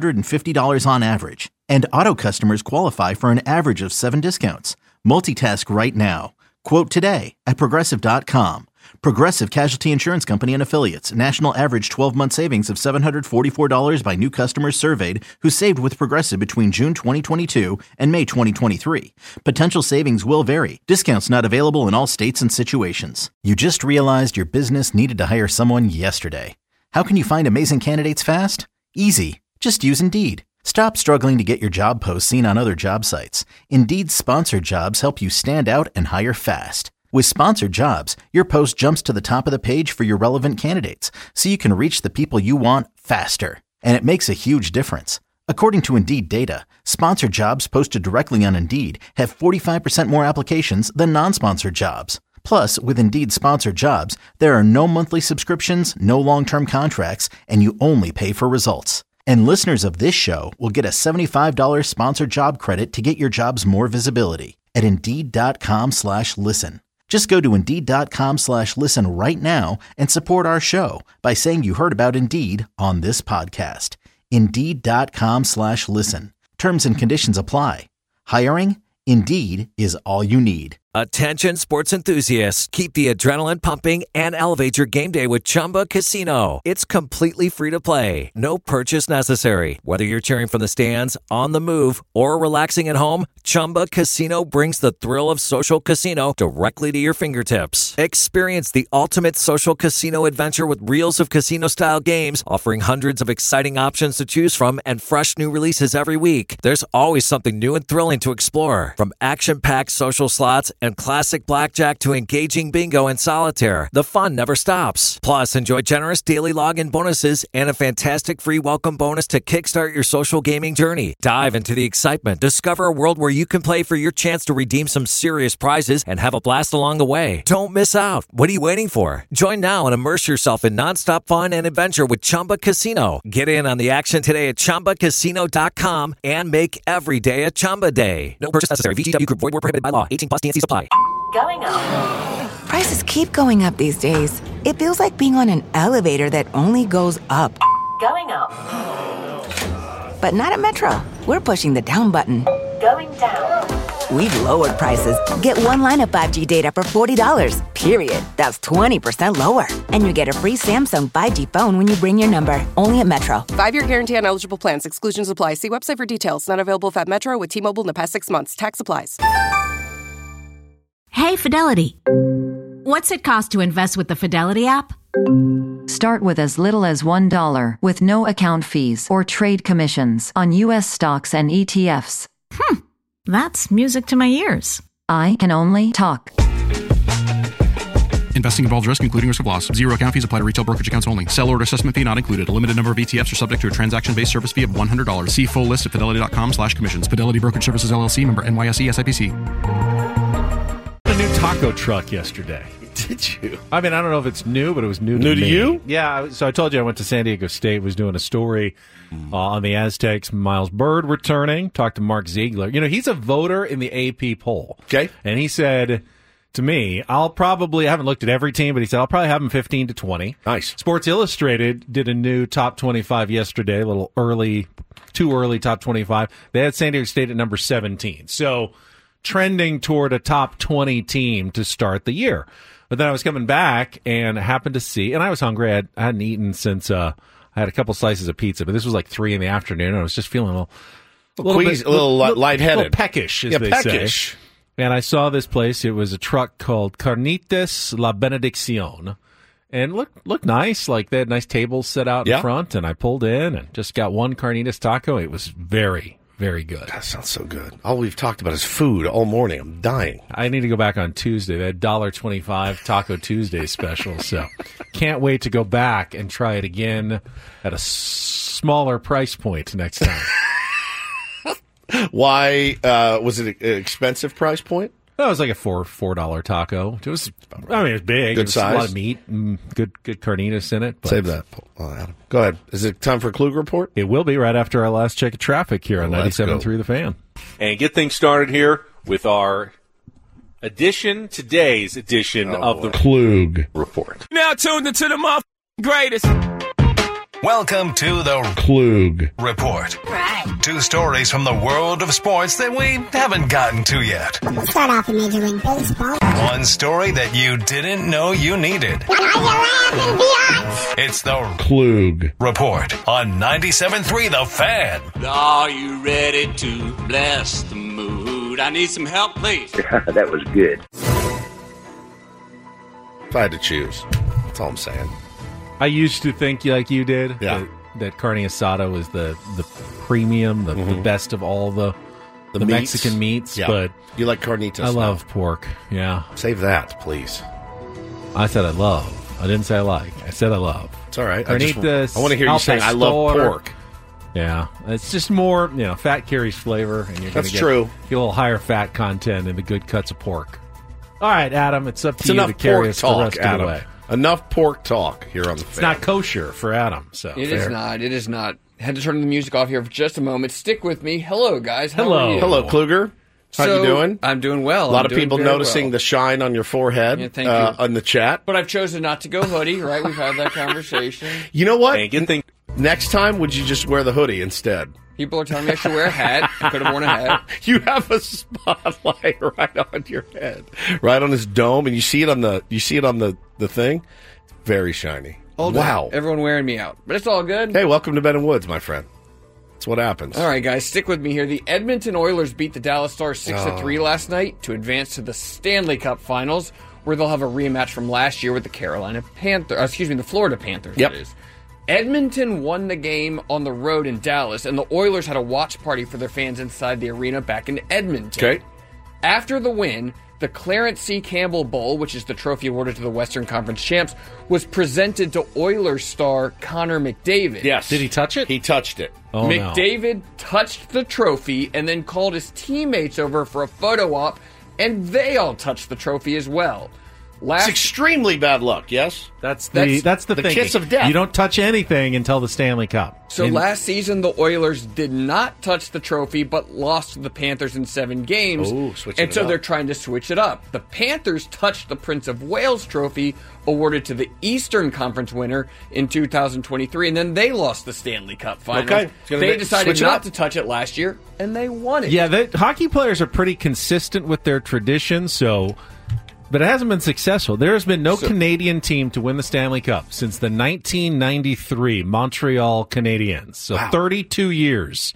$750 on average. And auto customers qualify for an average of 7 discounts. Multitask right now. Quote today at Progressive.com. Progressive Casualty Insurance Company and Affiliates. National average 12-month savings of $744 by new customers surveyed who saved with Progressive between June 2022 and May 2023. Potential savings will vary. Discounts not available in all states and situations. You just realized your business needed to hire someone yesterday. How can you find amazing candidates fast? Easy. Just use Indeed. Stop struggling to get your job posts seen on other job sites. Indeed's sponsored jobs help you stand out and hire fast. With sponsored jobs, your post jumps to the top of the page for your relevant candidates, so you can reach the people you want faster. And it makes a huge difference. According to Indeed data, sponsored jobs posted directly on Indeed have 45% more applications than non-sponsored jobs. Plus, with Indeed sponsored jobs, there are no monthly subscriptions, no long-term contracts, and you only pay for results. And listeners of this show will get a $75 sponsored job credit to get your jobs more visibility at Indeed.com/listen. Just go to Indeed.com/listen right now and support our show by saying you heard about Indeed on this podcast. Indeed.com/listen. Terms and conditions apply. Hiring? Indeed is all you need. Attention sports enthusiasts, keep the adrenaline pumping and elevate your game day with Chumba Casino. It's completely free to play. No purchase necessary. Whether you're cheering from the stands, on the move, or relaxing at home, Chumba Casino brings the thrill of social casino directly to your fingertips. Experience the ultimate social casino adventure with reels of casino-style games, offering hundreds of exciting options to choose from and fresh new releases every week. There's always something new and thrilling to explore. From action-packed social slots and classic blackjack to engaging bingo and solitaire, the fun never stops. Plus, enjoy generous daily login bonuses and a fantastic free welcome bonus to kickstart your social gaming journey. Dive into the excitement. Discover a world where you can play for your chance to redeem some serious prizes and have a blast along the way. Don't miss out. What are you waiting for? Join now and immerse yourself in nonstop fun and adventure with Chumba Casino. Get in on the action today at ChumbaCasino.com and make every day a Chumba day. No purchase necessary. VGW Group. Void where prohibited by law. 18 plus TNC supply. Going up. Prices keep going up these days. It feels like being on an elevator that only goes up. Going up. But not at Metro. We're pushing the down button. Going down. We've lowered prices. Get one line of 5G data for $40, period. That's 20% lower. And you get a free Samsung 5G phone when you bring your number. Only at Metro. 5-year guarantee on eligible plans. Exclusions apply. See website for details. Not available at Metro with T-Mobile in the past 6 months. Tax applies. Hey, Fidelity. What's it cost to invest with the Fidelity app? Start with as little as $1 with no account fees or trade commissions on U.S. stocks and ETFs. That's music to my ears. I can only talk. Investing involves risk, including risk of loss. Zero account fees apply to retail brokerage accounts only. Sell order assessment fee not included. A limited number of ETFs are subject to a transaction-based service fee of $100. See full list at fidelity.com/commissions. Fidelity Brokerage Services, LLC, member NYSE, SIPC. A new taco truck yesterday. Did you? I mean, I don't know if it's new, but it was new to New me. to you? Yeah, so I told you I went to San Diego State, was doing a story on the Aztecs. Miles Byrd returning. Talked to Mark Ziegler. You know, he's a voter in the AP poll. Okay. And he said to me, I haven't looked at every team, but he said, I'll probably have them 15 to 20. Nice. Sports Illustrated did a new top 25 yesterday, a little early, too early top 25. They had San Diego State at number 17. So trending toward a top 20 team to start the year. But then I was coming back and happened to see, and I was hungry. I hadn't eaten since I had a couple slices of pizza, but this was like 3 PM, and I was just feeling a little lightheaded. A little peckish, as they say. And I saw this place. It was a truck called Carnitas La Benedicción. And looked nice. Like they had nice tables set out in front, and I pulled in and just got one carnitas taco. It was very, very good. That sounds so good. All we've talked about is food all morning. I'm dying. I need to go back on Tuesday. They had $1.25 Taco Tuesday special, so can't wait to go back and try it again at a smaller price point next time. Why was it an expensive price point? That was like a $4 taco. It was big. Good size. A lot of meat. Good carnitas in it. But save that, Adam. Go ahead. Is it time for Klug Report? It will be right after our last check of traffic here on 97.3 The Fan. And get things started here with our today's edition of the Klug Report. Now tuned into the greatest. Welcome to the Klug Report. Right. Two stories from the world of sports that we haven't gotten to yet. We'll start off in Major League Baseball. One story that you didn't know you needed. It's the Klug Report on 97.3 The Fan. Are you ready to bless the mood? I need some help, please. That was good. If I had to choose, that's all I'm saying. I used to think like you did. Yeah. That carne asada was the premium, the best of all the meats. Mexican meats. Yeah. But you like carnitas. I love pork. Yeah. Save that, please. I said I love. I didn't say I like. I said I love. It's all right. Carnitas. I want to hear you saying I love pork. Yeah, it's just more, fat carries flavor, and you're going to get a little higher fat content in the good cuts of pork. All right, Adam, it's up to you to carry us the rest of the way. Enough pork talk here on the Fan. It's not kosher for Adam, so It is not. It is not. Had to turn the music off here for just a moment. Stick with me. Hello, guys. How are you? Hello, Kluger. How you doing? I'm doing well. A lot of people noticing the shine on your forehead thank you. on the chat. But I've chosen not to go hoodie, right? We've had that conversation. You know what? Hey, good thing. Next time, would you just wear the hoodie instead? People are telling me I should wear a hat. I could have worn a hat. You have a spotlight right on your head, right on his dome, and you see it on the thing. It's very shiny. Wow! Everyone wearing me out, but it's all good. Hey, welcome to Ben and Woods, my friend. That's what happens. All right, guys, stick with me here. The Edmonton Oilers beat the Dallas Stars 6-3 last night to advance to the Stanley Cup Finals, where they'll have a rematch from last year with the the Florida Panthers. Yep. That is. Edmonton won the game on the road in Dallas, and the Oilers had a watch party for their fans inside the arena back in Edmonton. Okay. After the win, the Clarence C. Campbell Bowl, which is the trophy awarded to the Western Conference champs, was presented to Oilers star Connor McDavid. Yes. Did he touch it? He touched it. Oh, McDavid touched the trophy and then called his teammates over for a photo op, and they all touched the trophy as well. It's extremely bad luck, yes? That's the thing. Kiss of death. You don't touch anything until the Stanley Cup. So last season, the Oilers did not touch the trophy, but lost to the Panthers in 7 games. Ooh, and so they're trying to switch it up. The Panthers touched the Prince of Wales trophy, awarded to the Eastern Conference winner in 2023, and then they lost the Stanley Cup Finals. Okay. They decided not to touch it last year, and they won it. Yeah, hockey players are pretty consistent with their tradition, but it hasn't been successful. There has been no Canadian team to win the Stanley Cup since the 1993 Montreal Canadiens. So 32 years.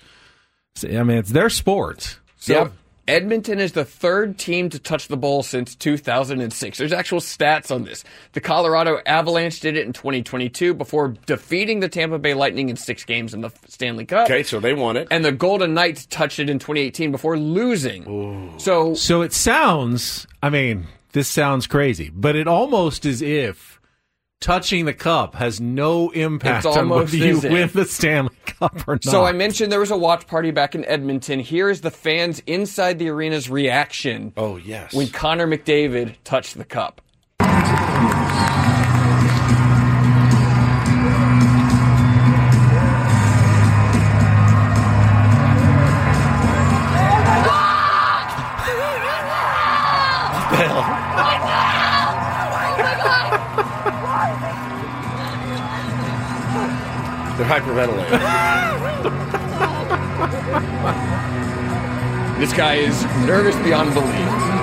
I mean, it's their sport. So Edmonton is the 3rd team to touch the bowl since 2006. There's actual stats on this. The Colorado Avalanche did it in 2022 before defeating the Tampa Bay Lightning in 6 games in the Stanley Cup. Okay, so they won it. And the Golden Knights touched it in 2018 before losing. Ooh. So it sounds, this sounds crazy, but it almost as if touching the cup has no impact on whether you win the Stanley Cup or not. So I mentioned there was a watch party back in Edmonton. Here is the fans inside the arena's reaction. Oh, yes. When Connor McDavid touched the cup. They're hyperventilating. This guy is nervous beyond belief.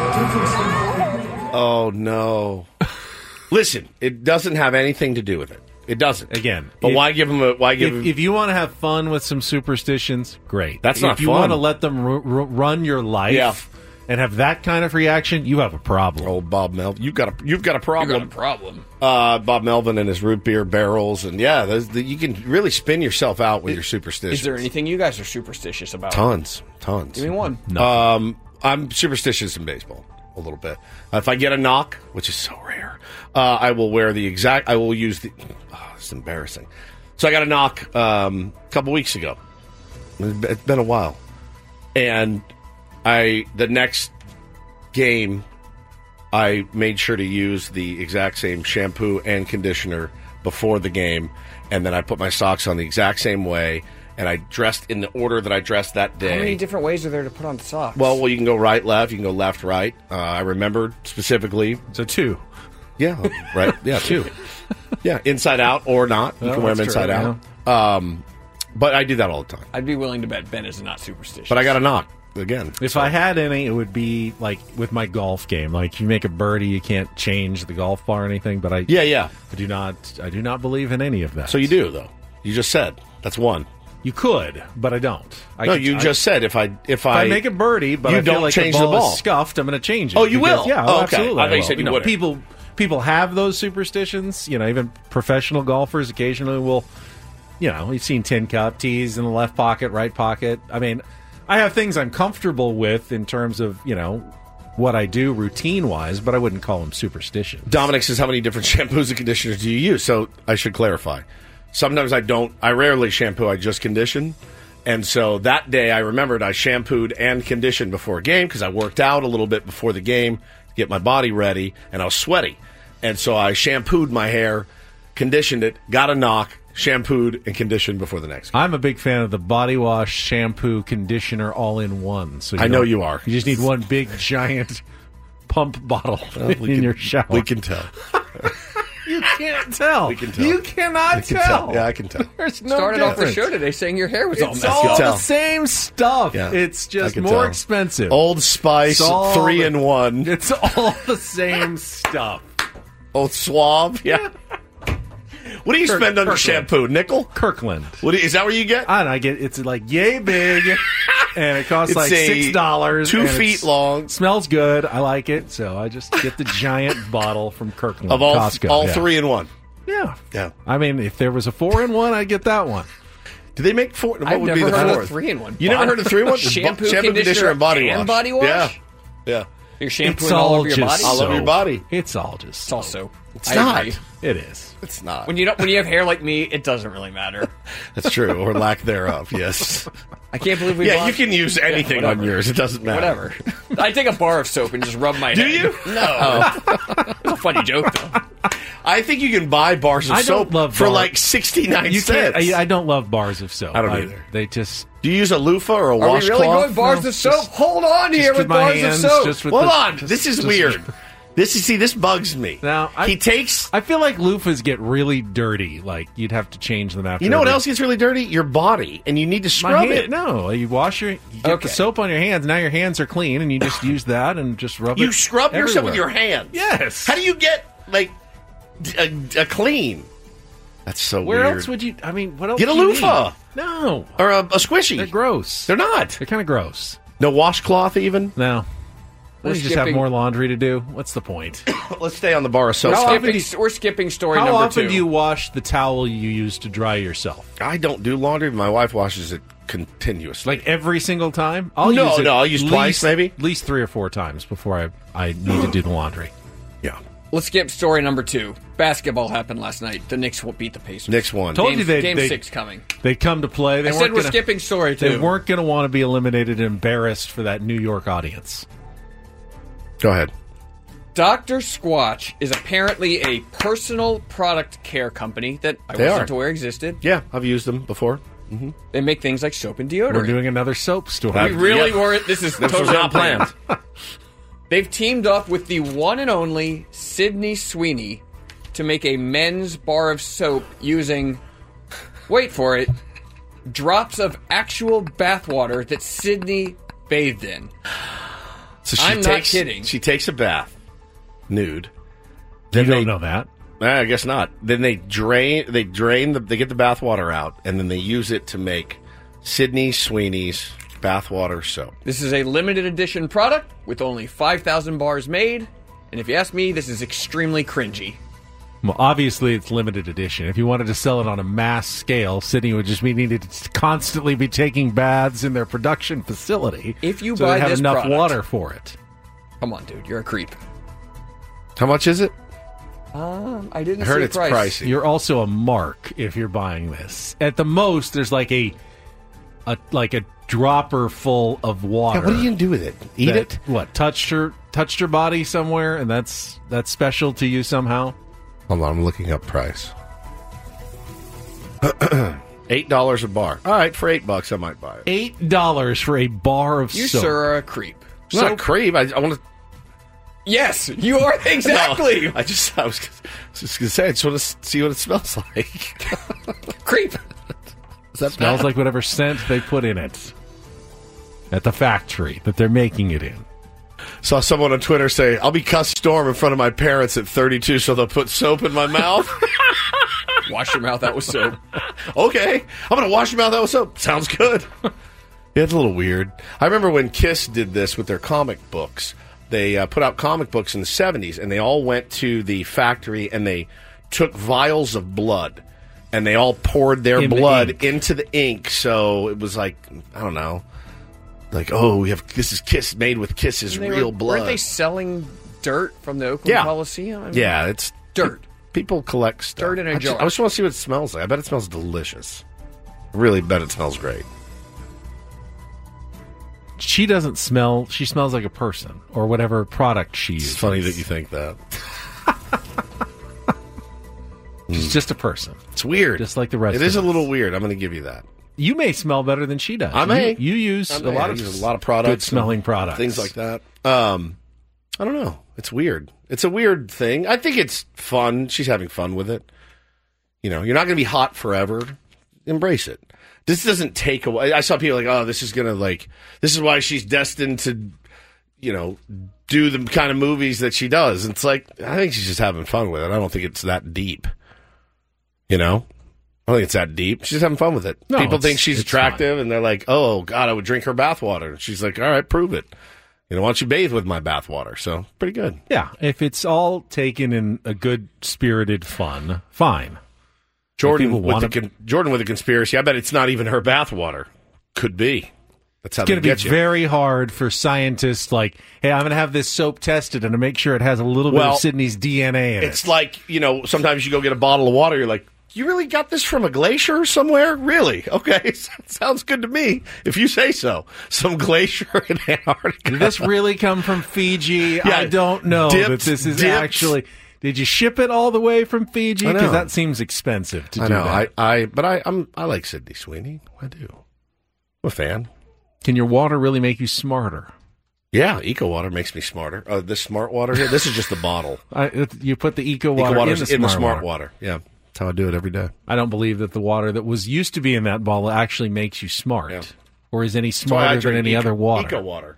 Oh, no. Listen, it doesn't have anything to do with it. It doesn't. Again. But why give them If you want to have fun with some superstitions, great. That's not fun. If you want to let them run your life and have that kind of reaction, you have a problem. Old Bob Melvin. You've got a problem. You got a problem. Bob Melvin and his root beer barrels. And you can really spin yourself out with your superstitions. Is there anything you guys are superstitious about? Tons. Give me one. No. I'm superstitious in baseball. A little bit. If I get a knock, which is so rare, I will use the... Oh, it's embarrassing. So I got a knock a couple weeks ago. It's been a while. And the next game, I made sure to use the exact same shampoo and conditioner before the game, and then I put my socks on the exact same way, and I dressed in the order that I dressed that day. How many different ways are there to put on socks? Well, you can go right, left. You can go left, right. I remembered specifically. So 2. Yeah, right. Yeah, 2. Yeah, inside out or not. You can wear them inside out. But I do that all the time. I'd be willing to bet Ben is not superstitious. But I got a knock again. If I had any, it would be like with my golf game. Like if you make a birdie, you can't change the golf ball or anything. But I do not believe in any of that. So you do though. You just said that's one. You could, but I don't. Just said if I make a birdie, but you I feel don't like change the the ball ball. is scuffed, I'm going to change it. Oh, you will? Yeah, Oh, okay. absolutely. I thought you said you wouldn't. People have those superstitions. Even professional golfers occasionally will. You've seen tin cup tees in the left pocket, right pocket. I mean, I have things I'm comfortable with in terms of what I do routine wise, but I wouldn't call them superstition. Dominic says, how many different shampoos and conditioners do you use? So I should clarify. Sometimes I don't. I rarely shampoo. I just condition. And so that day I remembered I shampooed and conditioned before a game because I worked out a little bit before the game to get my body ready, and I was sweaty. And so I shampooed my hair, conditioned it, got a knock, shampooed, and conditioned before the next game. I'm a big fan of the body wash, shampoo, conditioner all in one. So I know you are. You just need one big, giant pump bottle in your shower. We can tell. You can't tell. We can tell. You cannot tell. Yeah, I can tell. There's no Started difference. off the show today saying your hair was all It's messed all up. the same stuff. Yeah, it's just I can more tell. expensive. Old Spice, It's all 3-in-1. It's all the same stuff. Old Suave, yeah. What do you spend on your Kirkland. shampoo? Nickel? Kirkland. Is that where you get? I don't know. It's like yay big, and it costs It's like a $6. 2 and feet it's- long. Smells good. I like it, so I just get the giant bottle from Kirkland. Of all Costco. Yeah. 3-in-1. Yeah. Yeah. I mean, if there was a 4-in-1, I'd get that one. Do they make 4? What I've would be never the heard fourth? of 3-in-1. You never heard of 3-in-1? Shampoo, Shampoo, conditioner, and body and wash. body wash? Yeah. You're shampooing It's all all over your just body? All over your body. It's all just. It's also. It's not. Agree. It is. It's not. When you have hair like me, it doesn't really matter. That's true, or lack thereof, yes. I can't believe we Yeah, bought- you can use anything Yeah, on whatever. yours. It doesn't matter. Whatever. I take a bar of soap and just rub my Do head. you? No. It's a funny joke, though. I think you can buy bars of I don't soap love for bar- like 69 You can't. cents. I don't love bars of soap. I don't either. They just. Do you use a loofah or a Are we washcloth? really going bars of soap? Hold on here with with my bars hands, of soap. just with Hold the- on. just- This is just- weird. This bugs me. Now he takes. I feel like loofahs get really dirty. Like you'd have to change them after. You know what every- else gets really dirty? Your body, and you need to My scrub hand- it. No, you wash you get Okay. the soap on your hands. Now your hands are clean, and you just use that and just rub it. You scrub yourself with your everywhere. hands. Yes. How do you get like a clean? That's so Where weird. else would you? I mean, what else? Get a do you loofah. need? No, Or a squishy. they're gross. They're not. They're kind of gross. No washcloth even. No. We're Don't you just have skipping- more laundry to do? What's the point? Let's stay on the bar of soap. We're skipping story How number often 2. do you wash the towel you use to dry yourself? I don't do laundry. My wife washes it continuously. Like every single time? No, I'll use at twice, least- maybe. At least 3 or 4 times before I need to do the laundry. Yeah. Let's skip story number 2. Basketball happened last night. The Knicks will beat the Pacers. Knicks won. Told you Game 6 coming. They'd come to play. They I weren't said we're gonna- skipping story 2. They weren't going to want to be eliminated and embarrassed for that New York audience. Go ahead. Dr. Squatch is apparently a personal product care company that I They wasn't are. aware existed. Yeah, I've used them before. Mm-hmm. They make things like soap and deodorant. We're doing another soap story. We really Yep. weren't. This is This totally was not planned. They've teamed up with the one and only Sydney Sweeney to make a men's bar of soap using, wait for it, drops of actual bathwater that Sydney bathed in. So I'm not kidding. She takes a bath, nude. You don't know that. I guess not. Then they drain they get the bath water out, and then they use it to make Sydney Sweeney's bathwater soap. This is a limited edition product with only 5,000 bars made, and if you ask me, this is extremely cringy. Well, obviously, it's limited edition. If you wanted to sell it on a mass scale, Sydney would just be needed to constantly be taking baths in their production facility. If you so buy they have this enough product- water for it. Come on, dude, you're a creep. How much is it? I didn't I heard see it's price. pricey. You're also a mark if you're buying this. At the most, there's like a dropper full of water. Yeah, what are you gonna do with it? Eat that- it? What? Touched your body somewhere, and that's special to you somehow. Hold on, I'm looking up price. $8 a bar. All right, for $8, I might buy it. $8 for a bar of You, soap. sir, are a creep. I'm not a creep. I want to. Yes, you are exactly. No, I was just going to say, I just want to see what it smells like. Creep. Smells like whatever scent they put in it at the factory that they're making it in. Saw someone on Twitter say, I'll be cuss storm in front of my parents at 32 so they'll put soap in my mouth. Wash your mouth out with soap. Okay. I'm going to wash your mouth out with soap. Sounds good. Yeah, it's a little weird. I remember when Kiss did this with their comic books. They put out comic books in the 70s, and they all went to the factory, and they took vials of blood, and they all poured their blood into the ink. So it was like, I don't know, like, oh, this is Kiss made with Kiss's real blood. Weren't they selling dirt from the Oakland Coliseum? I mean, yeah, it's dirt. People collect stuff. Dirt in a jar. I just want to see what it smells like. I bet it smells delicious. I really bet it smells great. She doesn't smell. She smells like a person or whatever product she uses. It's funny that you think that. She's just a person. It's weird. Just like the rest of us. It is a little weird. I'm going to give you that. You may smell better than she does. I may. You use a lot of products. Good-smelling products. Things like that. I don't know. It's weird. It's a weird thing. I think it's fun. She's having fun with it. You know, you're not going to be hot forever. Embrace it. This doesn't take away. I saw people like, oh, this is going to this is why she's destined to, do the kind of movies that she does. And it's like, I think she's just having fun with it. I don't think it's that deep. I don't think it's that deep. She's having fun with it. No, people think she's attractive, and they're like, oh, God, I would drink her bathwater. And she's like, all right, prove it. Why don't you bathe with my bathwater? So, pretty good. Yeah, if it's all taken in a good-spirited fun, fine. Jordan with the conspiracy. I bet it's not even her bathwater. Could be. That's how it's going to be you. Very hard for scientists like, hey, I'm going to have this soap tested and to make sure it has a little bit of Sydney's DNA in it. It's like, sometimes you go get a bottle of water, you're like, you really got this from a glacier somewhere? Really? Okay, sounds good to me, if you say so. Some glacier in Antarctica. Did this really come from Fiji? Yeah, I don't know that this is actually... Did you ship it all the way from Fiji? Because that seems expensive to do that. I like Sydney Sweeney. I do. I'm a fan. Can your water really make you smarter? Yeah, Eco Water makes me smarter. This Smart Water here, this is just the bottle. You put the Eco Water in the Smart Water. Yeah, that's how I do it every day. I don't believe that the water that was used to be in that bottle actually makes you smart. Yeah. Or is any smarter than any other water. Eco Water.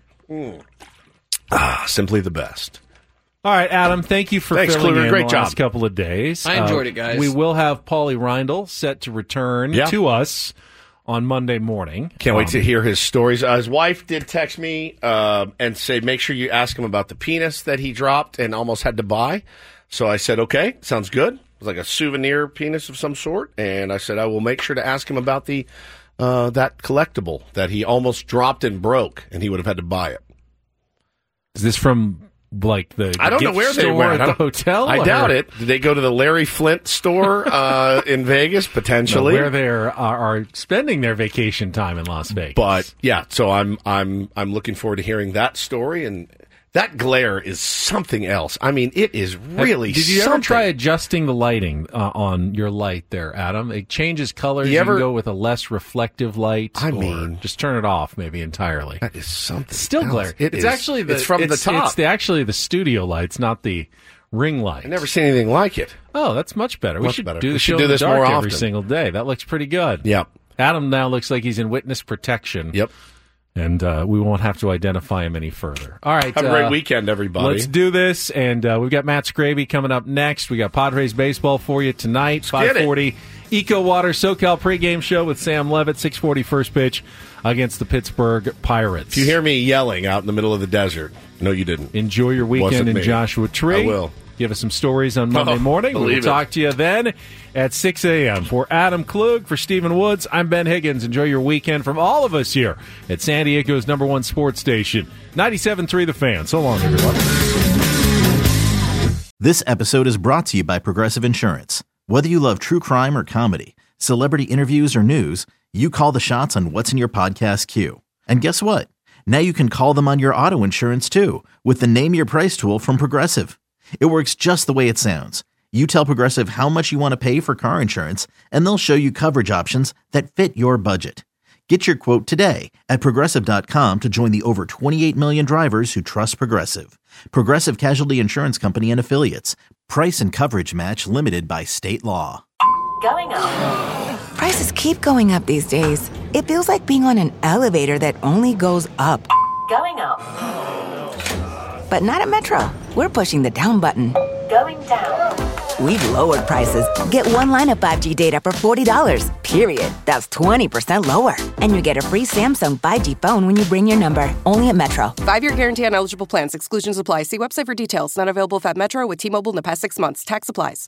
Simply the best. All right, Adam, thank you for filling in the last couple of days. I enjoyed it, guys. We will have Paulie Reindl set to return to us on Monday morning. Can't wait to hear his stories. His wife did text me and say, make sure you ask him about the penis that he dropped and almost had to buy. So I said, okay, sounds good. It was like a souvenir penis of some sort. And I said, I will make sure to ask him about the that collectible that he almost dropped and broke, and he would have had to buy it. Is this from... like the I don't know where they went at the hotel? I doubt it. Did they go to the Larry Flint store in Vegas potentially? Where they are spending their vacation time in Las Vegas. But yeah, so I'm looking forward to hearing that story, and that glare is something else. I mean, it is really. Did you ever try adjusting the lighting on your light there, Adam? It changes colors. You can go with a less reflective light. I mean, just turn it off maybe entirely. That is something. Still else. glare. It's actually it's from the top. It's actually the studio lights, not the ring light. I've never seen anything like it. Oh, that's much better. We should do this more often. Every single day. That looks pretty good. Yep. Adam now looks like he's in witness protection. Yep. And we won't have to identify him any further. All right. Have a great weekend, everybody. Let's do this. And we've got Matt Scraby coming up next. We got Padres baseball for you tonight. 5:40 Eco Water SoCal pregame show with Sam Levitt. 6:40 first pitch against the Pittsburgh Pirates. If you hear me yelling out in the middle of the desert, no, you didn't. Enjoy your weekend in Joshua Tree. I will. Give us some stories on Monday morning. We'll talk to you then at 6 a.m. For Adam Klug, for Stephen Woods, I'm Ben Higgins. Enjoy your weekend from all of us here at San Diego's #1 sports station, 97.3 The Fan. So long, everyone. This episode is brought to you by Progressive Insurance. Whether you love true crime or comedy, celebrity interviews or news, you call the shots on what's in your podcast queue. And guess what? Now you can call them on your auto insurance, too, with the Name Your Price tool from Progressive. It works just the way it sounds. You tell Progressive how much you want to pay for car insurance, and they'll show you coverage options that fit your budget. Get your quote today at Progressive.com to join the over 28 million drivers who trust Progressive. Progressive Casualty Insurance Company and Affiliates. Price and coverage match limited by state law. Going up. Prices keep going up these days. It feels like being on an elevator that only goes up. Going up. But not at Metro. We're pushing the down button. Going down. We've lowered prices. Get one line of 5G data for $40, period. That's 20% lower. And you get a free Samsung 5G phone when you bring your number. Only at Metro. 5-year guarantee on eligible plans. Exclusions apply. See website for details. Not available if at Metro with T-Mobile in the past 6 months. Tax applies.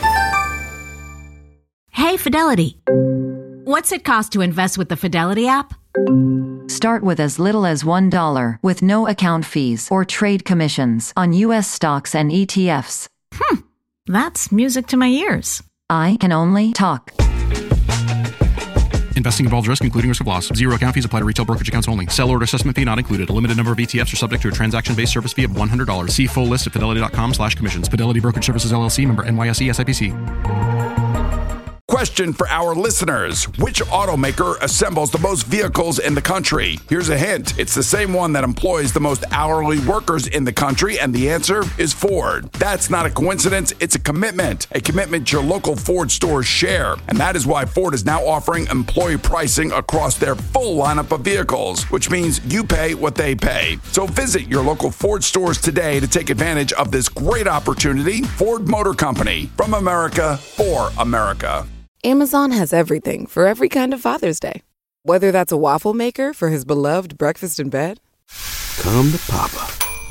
Hey, Fidelity. What's it cost to invest with the Fidelity app? Start with as little as $1 with no account fees or trade commissions on U.S. stocks and ETFs. That's music to my ears. I can only talk. Investing involves risk, including risk of loss. Zero account fees apply to retail brokerage accounts only. Sell order assessment fee not included. A limited number of ETFs are subject to a transaction-based service fee of $100. See full list at fidelity.com/commissions. Fidelity Brokerage Services, LLC, member NYSE SIPC. Question for our listeners. Which automaker assembles the most vehicles in the country? Here's a hint. It's the same one that employs the most hourly workers in the country, and the answer is Ford. That's not a coincidence. It's a commitment your local Ford stores share. And that is why Ford is now offering employee pricing across their full lineup of vehicles, which means you pay what they pay. So visit your local Ford stores today to take advantage of this great opportunity. Ford Motor Company, from America, for America. Amazon has everything for every kind of Father's Day. Whether that's a waffle maker for his beloved breakfast in bed, Come to Papa.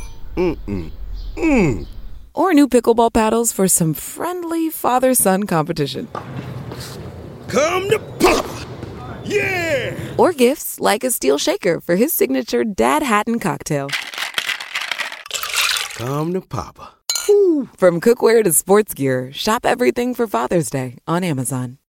or new pickleball paddles for some friendly father-son competition. Come to Papa. Yeah! Or gifts like a steel shaker for his signature Dad Hatton cocktail. Come to Papa. From cookware to sports gear, shop everything for Father's Day on Amazon.